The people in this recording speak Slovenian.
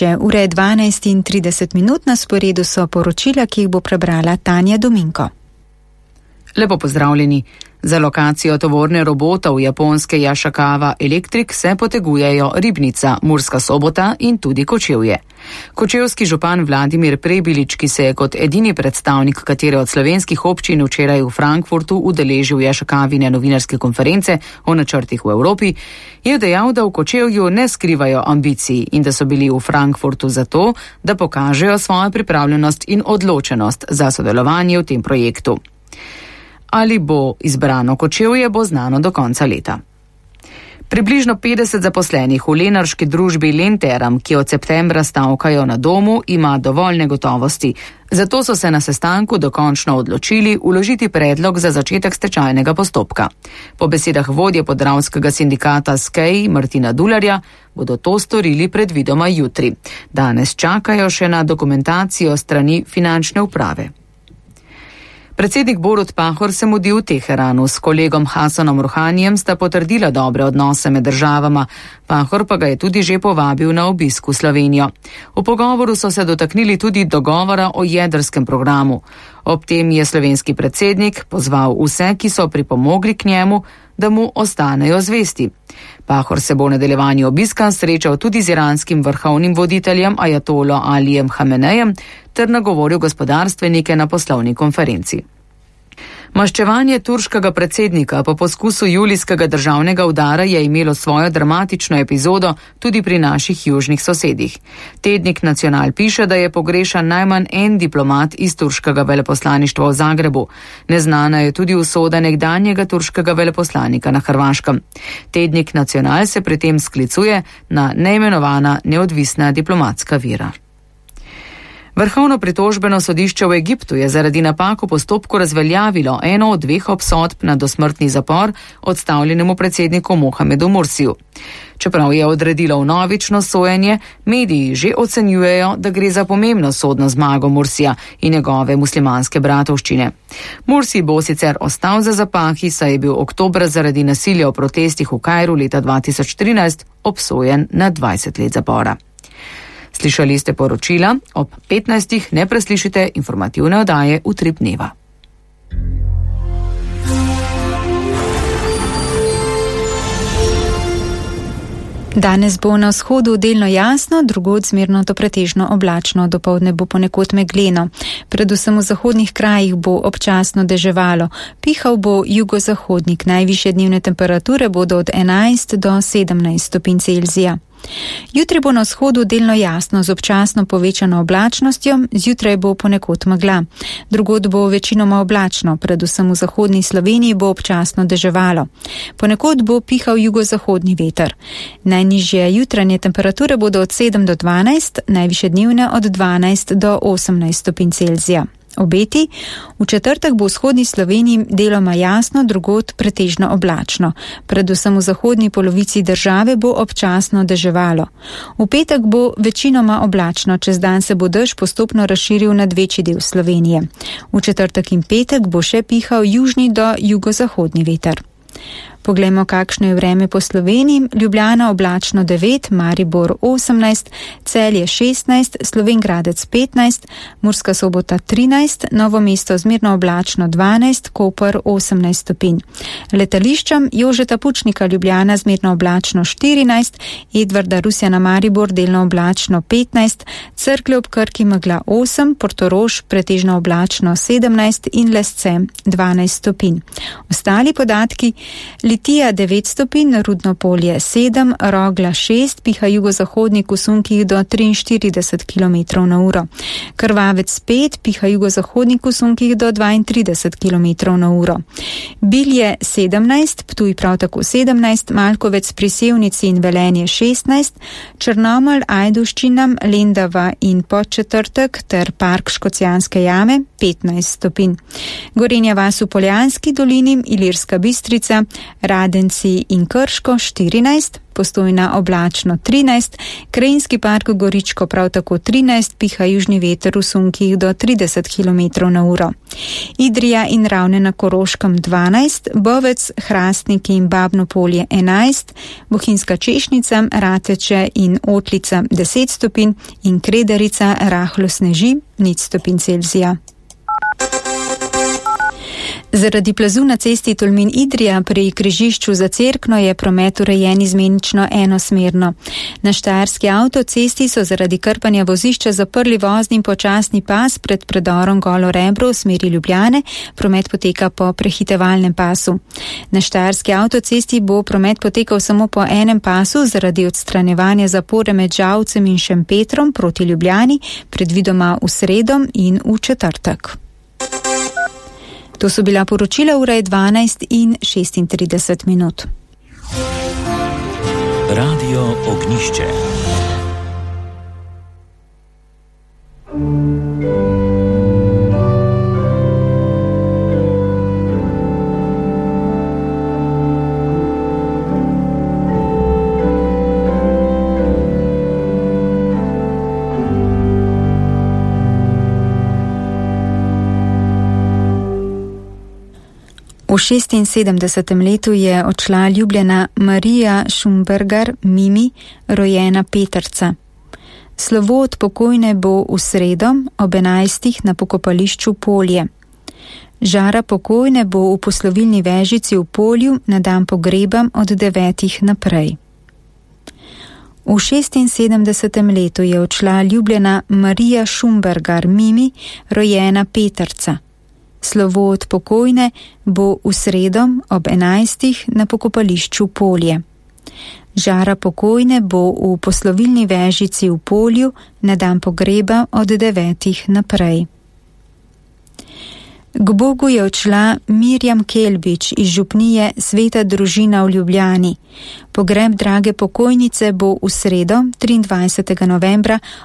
Ure 12:30 na sporedu so poročila, ki jih bo prebrala Tanja Dominko. Lepo pozdravljeni. Za lokacijo tovorne robotov japonske Yaskawa Electric se potegujejo Ribnica, Murska Sobota in tudi Kočevje. Kočevski župan Vladimir Prebilič, ki se je kot edini predstavnik katere od slovenskih občin včeraj v Frankfurtu udeležil Yaskawine novinarske konference o načrtih v Evropi, je dejal, da v Kočevju ne skrivajo ambicij in da so bili v Frankfurtu zato, da pokažejo svojo pripravljenost in odločenost za sodelovanje v tem projektu. Ali bo izbrano Kočevje, bo znano do konca leta. Približno 50 zaposlenih v lenarški družbi Lenteram, ki od septembra stavkajo na domu, ima dovolj negotovosti. Zato so se na sestanku dokončno odločili vložiti predlog za začetek stečajnega postopka. Po besedah vodje podravskega sindikata SKEI Martina Dularja bodo to storili predvidoma jutri. Danes čakajo še na dokumentacijo strani finančne uprave. Predsednik Borut Pahor se mudi v Teheranu. S kolegom Hasanom Rouhanijem sta potrdila dobre odnose med državama. Pahor pa ga je tudi že povabil na obisk v Slovenijo. V pogovoru so se dotaknili tudi dogovora o jedrskem programu. Ob tem je slovenski predsednik pozval vse, ki so pripomogli k njemu, da mu ostanejo zvesti. Pahor se bo v nadaljevanju obiska srečal tudi z iranskim vrhovnim voditeljem ajatolo Alijem Hamenejem ter nagovoril gospodarstvenike na poslovni konferenci. Maščevanje turškega predsednika po poskusu julijskega državnega udara je imelo svojo dramatično epizodo tudi pri naših južnih sosedih. Tednik Nacional piše, da je pogrešan najmanj en diplomat iz turškega veleposlaništva v Zagrebu. Neznana je tudi usoda nekdanjega turškega veleposlanika na Hrvaškem. Tednik Nacional se pri tem sklicuje na neimenovana neodvisna diplomatska vira. Vrhovno pritožbeno sodišče v Egiptu je zaradi napak v postopku razveljavilo eno od dveh obsodb na dosmrtni zapor odstavljenemu predsedniku Mohamedu Mursiju. Čeprav je odredilo vnovično sojenje, mediji že ocenjujejo, da gre za pomembno sodno zmago Mursija in njegove muslimanske bratovščine. Mursi bo sicer ostal za zapahi, saj je bil oktobra zaradi nasilja v protestih v Kairu leta 2013 obsojen na 20 let zapora. Slišali ste poročila, ob 15. ne preslišite informativne oddaje Utrip dneva. Danes bo na vzhodu delno jasno, drugod zmerno do pretežno oblačno, dopoldne bo ponekod megleno. Predvsem v zahodnih krajih bo občasno deževalo. Pihal bo jugozahodnik, najvišje dnevne temperature bodo od 11 do 17 stopinj Celzija. Jutri bo na vzhodu delno jasno z občasno povečano oblačnostjo, zjutraj bo ponekod megla. Drugod bo večinoma oblačno, predvsem v zahodni Sloveniji bo občasno deževalo. Ponekod bo pihal jugozahodni veter. Najnižje jutranje temperature bodo od 7 do 12, najvišje dnevne od 12 do 18 stopinj Celzija. Obeti: v četrtek bo v vzhodni Sloveniji deloma jasno, drugod pretežno oblačno. Predvsem v zahodni polovici države bo občasno deževalo. V petek bo večinoma oblačno, čez dan se bo dež postopno razširil nad večji del Slovenije. V četrtek in petek bo še pihal južni do jugozahodni veter. Poglejmo, kakšno je vreme po Sloveniji. Ljubljana oblačno 9, Maribor 18, Celje 16, Slovenj Gradec 15, Murska Sobota 13, Novo mesto zmerno oblačno 12, Koper 18 stopinj. Letališčem Jožeta Pučnika Ljubljana zmerno oblačno 14, Edvarda Rusjana Maribor delno oblačno 15, Cerklje ob Krki megla 8, Portorož pretežno oblačno 17 in Lesce 12 stopinj. Ostali podatki: Litija 9 stopinj, Rudno Polje 7, Rogla 6, piha jugozahodnik v sunkih do 43 km/h. Krvavec 5, piha jugozahodnik v sunkih do 32 km/h. Bilje 17, Ptuj prav tako 17, Malkovec pri Sevnici in Velenje 16, Črnomelj, Ajdovščina, Lendava in Podčetrtek ter Park Škocjanske jame 15 stopinj. Gorenja vas v Poljanski dolini, Ilirska Bistrica, Radenci in Krško 14, Postojna oblačno 13, Krajinski park Goričko prav tako 13, piha južni veter v sunkih do 30 km/h. Idrija in Ravne na Koroškem 12, Bovec, Hrastniki in Babno Polje 11, Bohinjska Češnica, Rateče in Otlica 10 stopinj in Kredarica rahlo sneži 0 stopinj Celzija. Zaradi plazu na cesti Tolmin-Idrija pri križišču za Cerkno je promet urejen izmenično enosmerno. Na štajerski avtocesti so zaradi krpanja vozišča zaprli vozni in počasni pas pred predorom Golo Rebro v smeri Ljubljane, promet poteka po prehitevalnem pasu. Na štajerski avtocesti bo promet potekal samo po enem pasu zaradi odstranjevanja zapore med Žalcem in Šempetrom proti Ljubljani, predvidoma v sredo in v četrtek. To so bila poročila, ura je 12:36. Radio Ognišče. V 76. letu je odšla ljubljena Marija Šumbergar Mimi, rojena Petrca. Slovo od pokojne bo v sredo ob 11. na pokopališču Polje. Žara pokojne bo v poslovilni vežici v Polju na dan pogreba od 9. naprej. V 76. letu je odšla ljubljena Marija Šumbergar Mimi, rojena Petrca. Slovo od pokojne bo v sredo ob 11. na pokopališču Polje. Žara pokojne bo v poslovilni vežici v Polju na dan pogreba od 9. naprej. K Bogu je odšla Mirjam Kelbič iz župnije Sveta družina v Ljubljani. Pogreb drage pokojnice bo v sredo 23. novembra